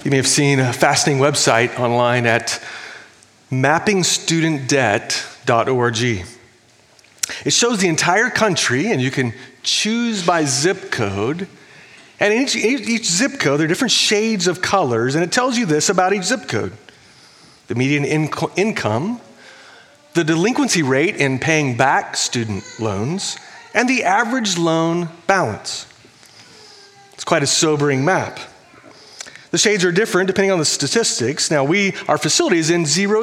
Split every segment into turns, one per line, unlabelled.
You may have seen a fascinating website online at mappingstudentdebt.org. It shows the entire country, and you can choose by zip code. And in each zip code, there are different shades of colors, and it tells you this about each zip code. The median income, the delinquency rate in paying back student loans, and the average loan balance. It's quite a sobering map. The shades are different depending on the statistics. Now, our facility is in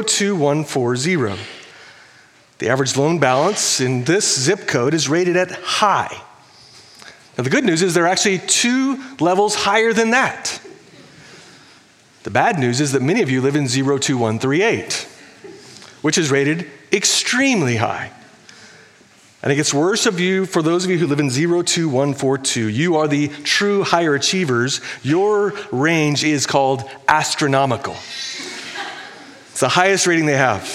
02140. The average loan balance in this zip code is rated at high. Now, the good news is there are actually 2 levels higher than that. The bad news is that many of you live in 02138, which is rated extremely high. And it gets worse for those of you who live in 02142. You are the true higher achievers. Your range is called astronomical. It's the highest rating they have.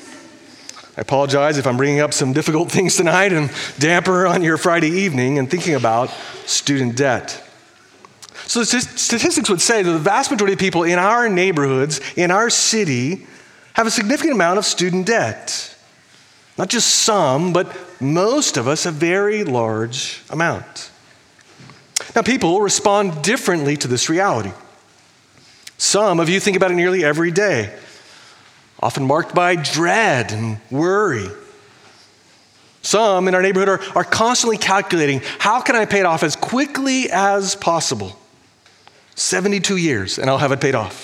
I apologize if I'm bringing up some difficult things tonight and damper on your Friday evening and thinking about student debt. So statistics would say that the vast majority of people in our neighborhoods, in our city, have a significant amount of student debt. Not just some, but most of us, a very large amount. Now, people respond differently to this reality. Some of you think about it nearly every day, often marked by dread and worry. Some in our neighborhood are constantly calculating, how can I pay it off as quickly as possible? 72 years, and I'll have it paid off.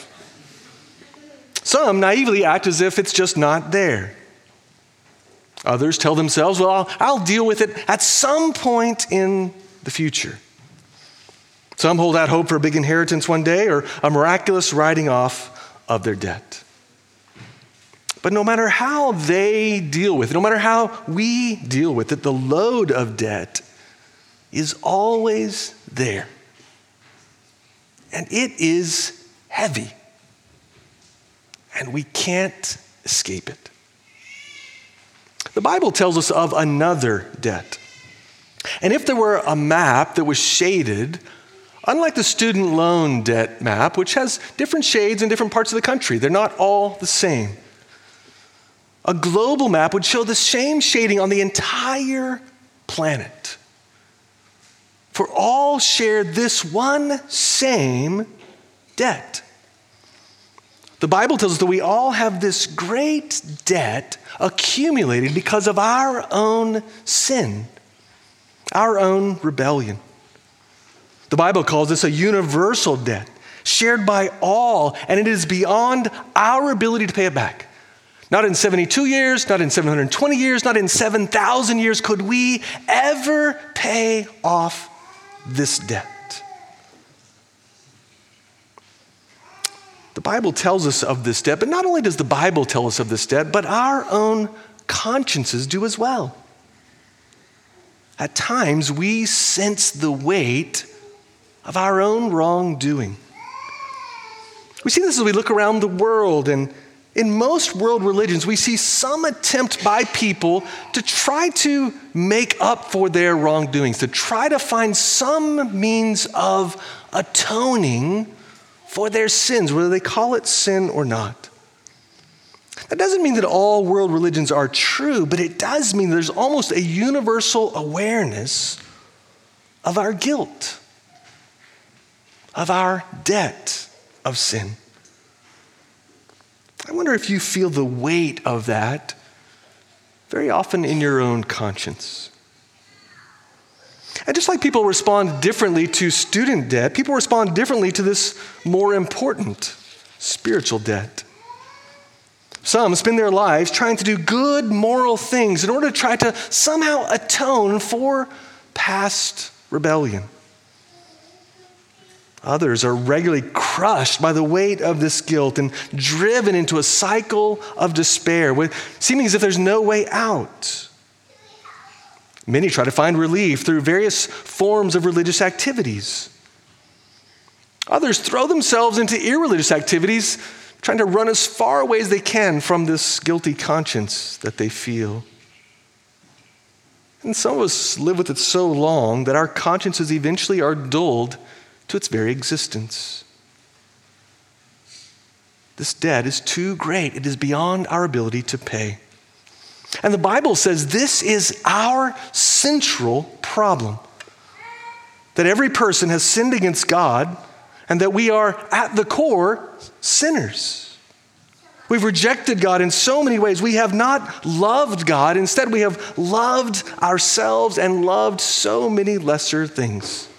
Some naively act as if it's just not there. Others tell themselves, well, I'll deal with it at some point in the future. Some hold out hope for a big inheritance one day or a miraculous writing off of their debt. But no matter how they deal with it, no matter how we deal with it, the load of debt is always there. And it is heavy. And we can't escape it. The Bible tells us of another debt. And if there were a map that was shaded, unlike the student loan debt map, which has different shades in different parts of the country, they're not all the same. A global map would show the same shading on the entire planet. For all share this one same debt. The Bible tells us that we all have this great debt accumulated because of our own sin, our own rebellion. The Bible calls this a universal debt, shared by all, and it is beyond our ability to pay it back. Not in 72 years, not in 720 years, not in 7,000 years could we ever pay off this debt. The Bible tells us of this debt, but not only does the Bible tell us of this debt, but our own consciences do as well. At times, we sense the weight of our own wrongdoing. We see this as we look around the world, and in most world religions, we see some attempt by people to try to make up for their wrongdoings, to try to find some means of atoning for their sins, whether they call it sin or not. That doesn't mean that all world religions are true, but it does mean there's almost a universal awareness of our guilt, of our debt of sin. I wonder if you feel the weight of that very often in your own conscience. And just like people respond differently to student debt, people respond differently to this more important spiritual debt. Some spend their lives trying to do good moral things in order to try to somehow atone for past rebellion. Others are regularly crushed by the weight of this guilt and driven into a cycle of despair, seeming as if there's no way out. Many try to find relief through various forms of religious activities. Others throw themselves into irreligious activities, trying to run as far away as they can from this guilty conscience that they feel. And some of us live with it so long that our consciences eventually are dulled to its very existence. This debt is too great. It is beyond our ability to pay. And the Bible says this is our central problem. That every person has sinned against God and that we are at the core sinners. We've rejected God in so many ways. We have not loved God. Instead, we have loved ourselves and loved so many lesser things.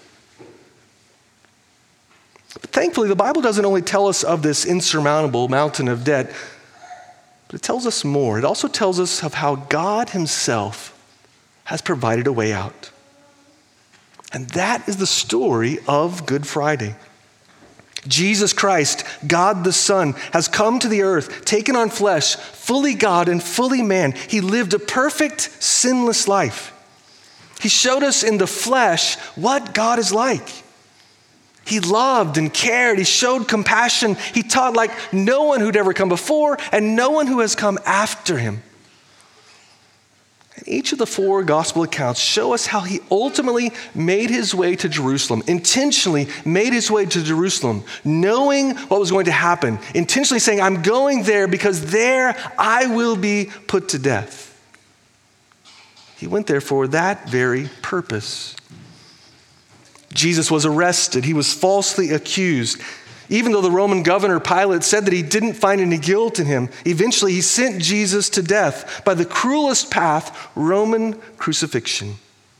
But thankfully, the Bible doesn't only tell us of this insurmountable mountain of debt, but it tells us more. It also tells us of how God himself has provided a way out. And that is the story of Good Friday. Jesus Christ, God the Son, has come to the earth, taken on flesh, fully God and fully man. He lived a perfect, sinless life. He showed us in the flesh what God is like. He loved and cared. He showed compassion. He taught like no one who'd ever come before and no one who has come after him. And each of the four gospel accounts show us how he ultimately made his way to Jerusalem, intentionally made his way to Jerusalem, knowing what was going to happen, intentionally saying, I'm going there because there I will be put to death. He went there for that very purpose. Jesus was arrested. He was falsely accused. Even though the Roman governor Pilate said that he didn't find any guilt in him, eventually he sent Jesus to death by the cruelest path, Roman crucifixion.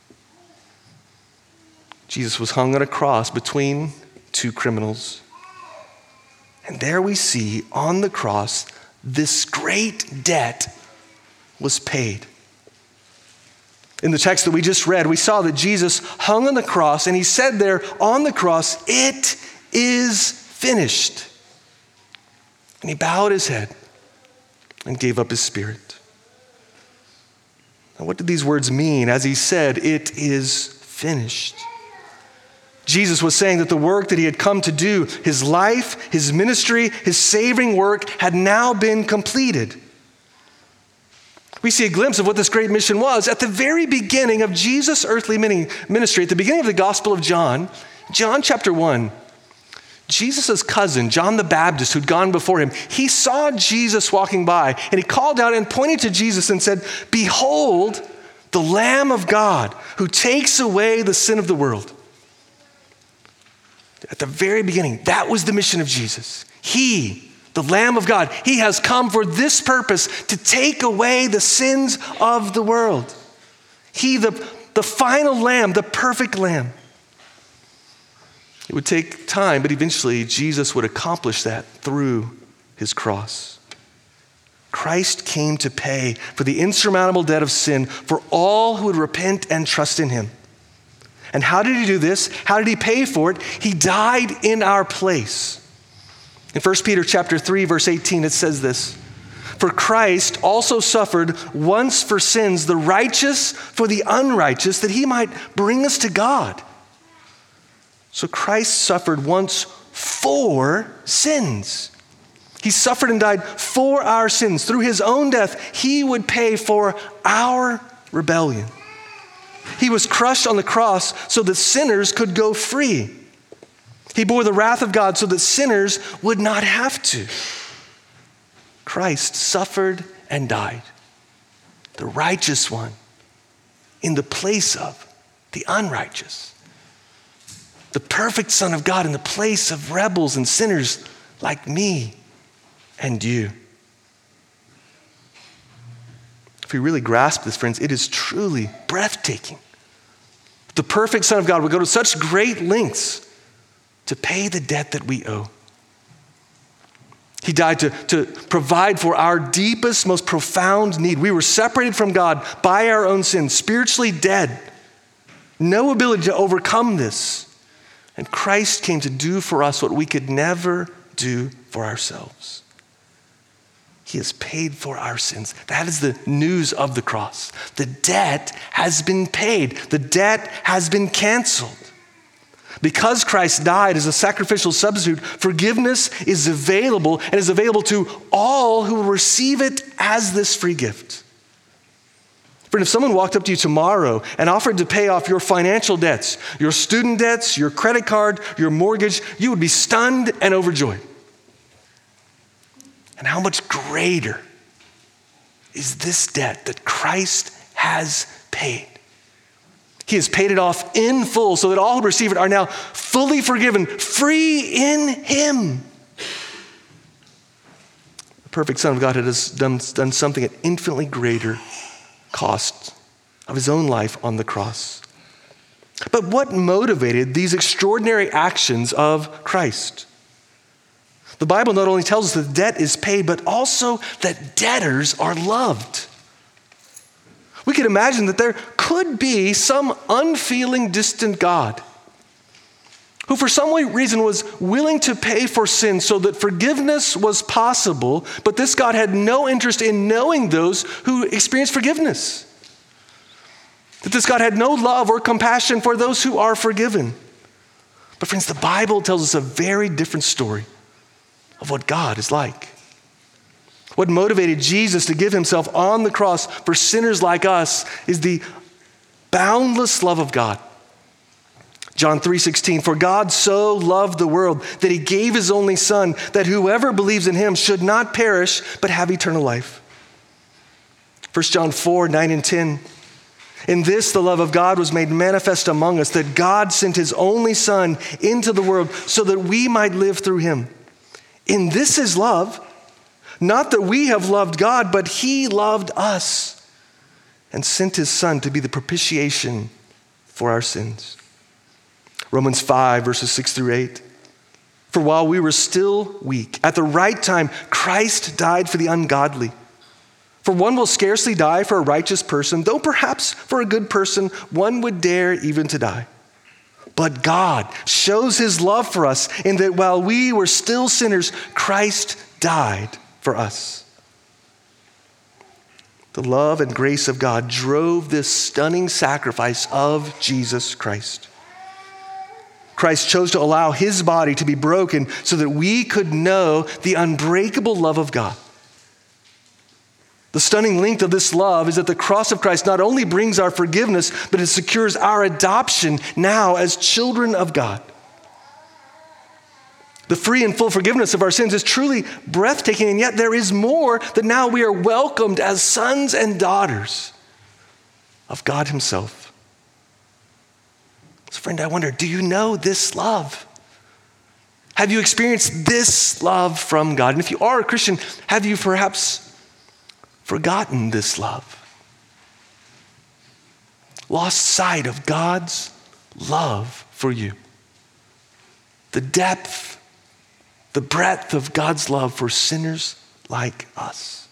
Jesus was hung on a cross between two criminals. And there we see on the cross, this great debt was paid. In the text that we just read, we saw that Jesus hung on the cross and he said there on the cross, it is finished. And he bowed his head and gave up his spirit. Now, what did these words mean as he said, it is finished? Jesus was saying that the work that he had come to do, his life, his ministry, his saving work had now been completed. We see a glimpse of what this great mission was at the very beginning of Jesus' earthly ministry, at the beginning of the Gospel of John, John chapter 1. Jesus' cousin, John the Baptist, who'd gone before him, he saw Jesus walking by and he called out and pointed to Jesus and said, behold, the Lamb of God who takes away the sin of the world. At the very beginning, that was the mission of Jesus. He, the Lamb of God, he has come for this purpose, to take away the sins of the world. He, the final Lamb, the perfect Lamb. It would take time, but eventually Jesus would accomplish that through his cross. Christ came to pay for the insurmountable debt of sin for all who would repent and trust in him. And how did he do this? How did he pay for it? He died in our place. In 1 Peter chapter 3, verse 18, it says this, for Christ also suffered once for sins, the righteous for the unrighteous, that he might bring us to God. So Christ suffered once for sins. He suffered and died for our sins. Through his own death, he would pay for our rebellion. He was crushed on the cross so that sinners could go free. He bore the wrath of God so that sinners would not have to. Christ suffered and died, the righteous one, in the place of the unrighteous. The perfect Son of God in the place of rebels and sinners like me and you. If we really grasp this, friends, it is truly breathtaking. The perfect Son of God would go to such great lengths to pay the debt that we owe. He died to provide for our deepest, most profound need. We were separated from God by our own sin, spiritually dead. No ability to overcome this. And Christ came to do for us what we could never do for ourselves. He has paid for our sins. That is the news of the cross. The debt has been paid. The debt has been canceled. Because Christ died as a sacrificial substitute, forgiveness is available and is available to all who will receive it as this free gift. Friend, if someone walked up to you tomorrow and offered to pay off your financial debts, your student debts, your credit card, your mortgage, you would be stunned and overjoyed. And how much greater is this debt that Christ has paid? He has paid it off in full so that all who receive it are now fully forgiven, free in him. The perfect Son of God has done something at infinitely greater cost of his own life on the cross. But what motivated these extraordinary actions of Christ? The Bible not only tells us that debt is paid, but also that debtors are loved. We can imagine that there could be some unfeeling, distant God who for some reason was willing to pay for sin so that forgiveness was possible, but this God had no interest in knowing those who experienced forgiveness. That this God had no love or compassion for those who are forgiven. But friends, the Bible tells us a very different story of what God is like. What motivated Jesus to give himself on the cross for sinners like us is the boundless love of God. John 3:16, for God so loved the world that he gave his only Son, that whoever believes in him should not perish, but have eternal life. 1 John 4:9 and 10, in this the love of God was made manifest among us, that God sent his only Son into the world so that we might live through him. In this is love, not that we have loved God, but he loved us and sent his Son to be the propitiation for our sins. Romans 5, verses 6 through 8. For while we were still weak, at the right time, Christ died for the ungodly. For one will scarcely die for a righteous person, though perhaps for a good person one would dare even to die. But God shows his love for us in that while we were still sinners, Christ died for us. The love and grace of God drove this stunning sacrifice of Jesus Christ. Christ chose to allow his body to be broken so that we could know the unbreakable love of God. The stunning length of this love is that the cross of Christ not only brings our forgiveness, but it secures our adoption now as children of God. The free and full forgiveness of our sins is truly breathtaking, and yet there is more, that now we are welcomed as sons and daughters of God himself. So friend, I wonder, do you know this love? Have you experienced this love from God? And if you are a Christian, have you perhaps forgotten this love? Lost sight of God's love for you. The depth, the breadth of God's love for sinners like us.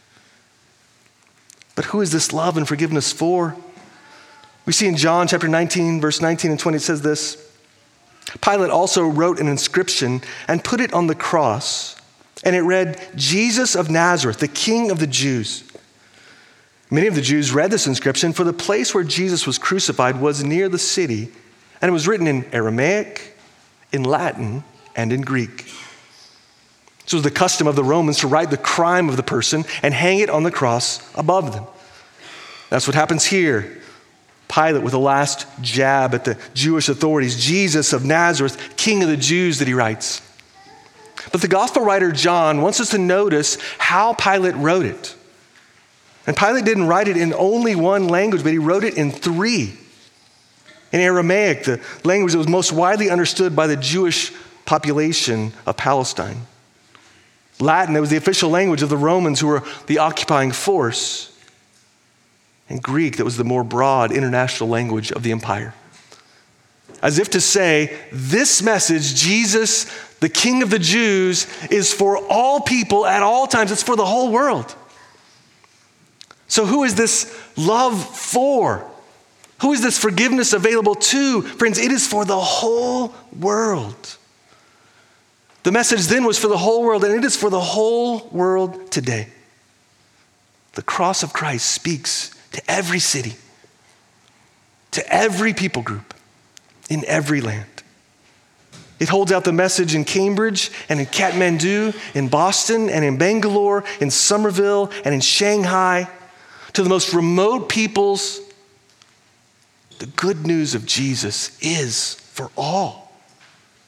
But who is this love and forgiveness for? We see in John chapter 19, verse 19 and 20, it says this, Pilate also wrote an inscription and put it on the cross, and it read, Jesus of Nazareth, the King of the Jews. Many of the Jews read this inscription, for the place where Jesus was crucified was near the city, and it was written in Aramaic, in Latin, and in Greek. So it was the custom of the Romans to write the crime of the person and hang it on the cross above them. That's what happens here. Pilate with a last jab at the Jewish authorities, Jesus of Nazareth, King of the Jews, that he writes. But the gospel writer John wants us to notice how Pilate wrote it. And Pilate didn't write it in only one language, but he wrote it in three. In Aramaic, the language that was most widely understood by the Jewish population of Palestine. Latin, that was the official language of the Romans who were the occupying force. And Greek, that was the more broad international language of the empire. As if to say, this message, Jesus, the King of the Jews, is for all people at all times. It's for the whole world. So who is this love for? Who is this forgiveness available to? Friends, it is for the whole world. The message then was for the whole world, and it is for the whole world today. The cross of Christ speaks to every city, to every people group, in every land. It holds out the message in Cambridge and in Kathmandu, in Boston and in Bangalore, in Somerville and in Shanghai, to the most remote peoples. The good news of Jesus is for all.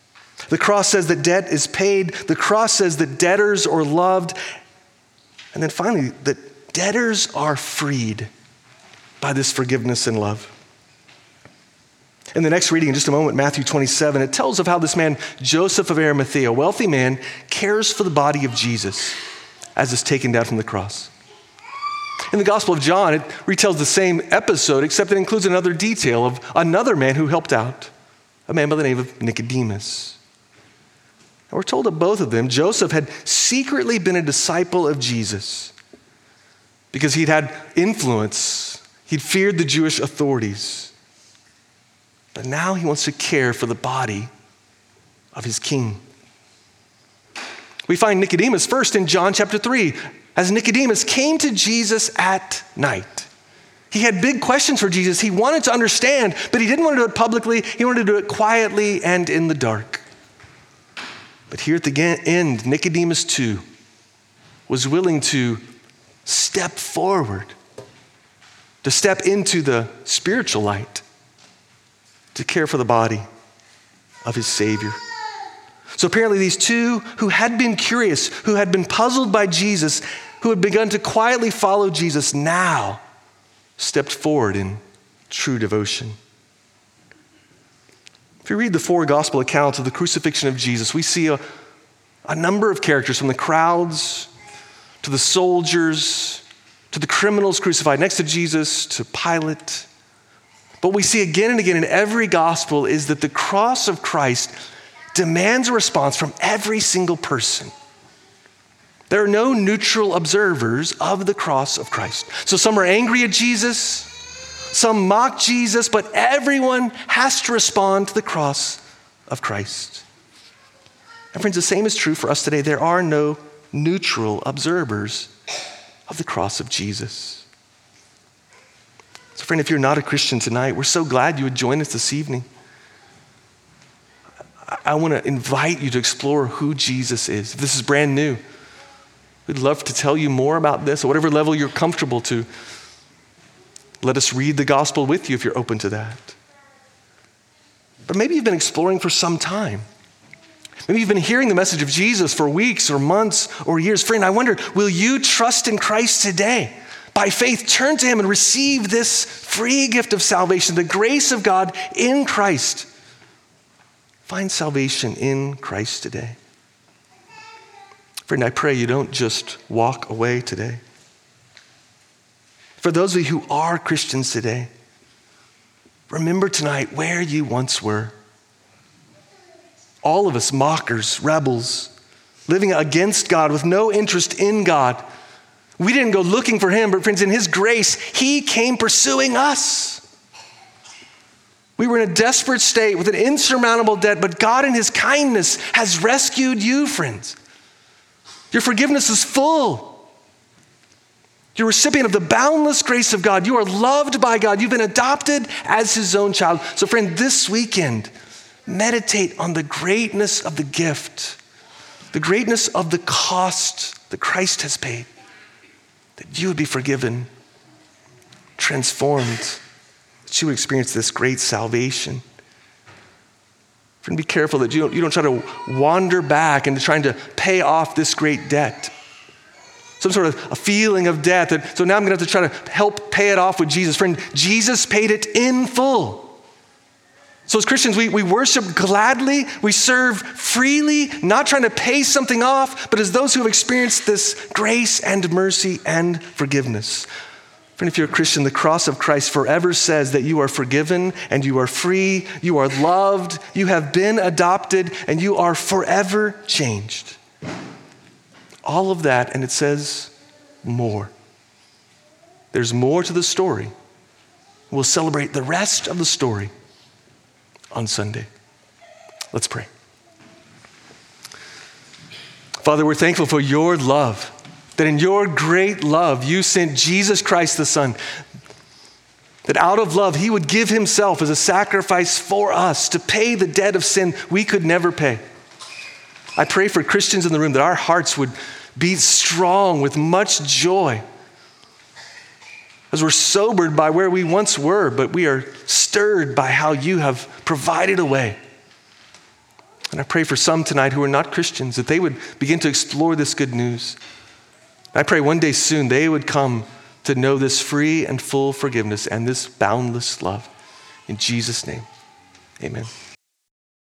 The cross says that debt is paid. The cross says that debtors are loved. And then finally, that debtors are freed by this forgiveness and love. In the next reading in just a moment, Matthew 27, it tells of how this man, Joseph of Arimathea, a wealthy man, cares for the body of Jesus as it's taken down from the cross. In the Gospel of John, it retells the same episode, except it includes another detail of another man who helped out, a man by the name of Nicodemus. And we're told that both of them, Joseph had secretly been a disciple of Jesus because he'd had influence. He'd feared the Jewish authorities. But now he wants to care for the body of his king. We find Nicodemus first in John chapter 3, as Nicodemus came to Jesus at night. He had big questions for Jesus. He wanted to understand, but he didn't want to do it publicly. He wanted to do it quietly and in the dark. But here at the end, Nicodemus too was willing to step forward, to step into the spiritual light, to care for the body of his Savior. So apparently these two who had been curious, who had been puzzled by Jesus, who had begun to quietly follow Jesus, now stepped forward in true devotion. If you read the four gospel accounts of the crucifixion of Jesus, we see a number of characters, from the crowds to the soldiers to the criminals crucified next to Jesus to Pilate. What we see again and again in every gospel is that the cross of Christ demands a response from every single person. There are no neutral observers of the cross of Christ. So some are angry at Jesus, some mock Jesus, but everyone has to respond to the cross of Christ. And friends, the same is true for us today. There are no neutral observers of the cross of Jesus. So friend, if you're not a Christian tonight, we're so glad you would join us this evening. I want to invite you to explore who Jesus is. If this is brand new, we'd love to tell you more about this, at whatever level you're comfortable to. Let us read the gospel with you if you're open to that. But maybe you've been exploring for some time. Maybe you've been hearing the message of Jesus for weeks or months or years. Friend, I wonder, will you trust in Christ today? By faith, turn to him and receive this free gift of salvation, the grace of God in Christ. Find salvation in Christ today. Friend, I pray you don't just walk away today. For those of you who are Christians today, remember tonight where you once were. All of us mockers, rebels, living against God with no interest in God. We didn't go looking for him, but friends, in his grace, he came pursuing us. We were in a desperate state with an insurmountable debt, but God in his kindness has rescued you, friends. Your forgiveness is full. You're a recipient of the boundless grace of God. You are loved by God. You've been adopted as his own child. So friend, this weekend, meditate on the greatness of the gift, the greatness of the cost that Christ has paid, that you would be forgiven, transformed, that you would experience this great salvation. Friend, be careful that you don't try to wander back into trying to pay off this great debt. Some sort of a feeling of debt that, so now I'm going to have to try to help pay it off with Jesus. Friend, Jesus paid it in full. So as Christians, we worship gladly, we serve freely, not trying to pay something off, but as those who have experienced this grace and mercy and forgiveness. Friend, if you're a Christian, the cross of Christ forever says that you are forgiven and you are free, you are loved, you have been adopted, and you are forever changed. All of that, and it says more. There's more to the story. We'll celebrate the rest of the story on Sunday. Let's pray. Father, we're thankful for your love, that in your great love, you sent Jesus Christ the Son, that out of love, he would give himself as a sacrifice for us to pay the debt of sin we could never pay. I pray for Christians in the room that our hearts would be strong with much joy as we're sobered by where we once were, but we are stirred by how you have provided a way And I pray for some tonight who are not Christians, that they would begin to explore this good news. I pray one day soon they would come to know this free and full forgiveness and this boundless love. In Jesus' name, amen.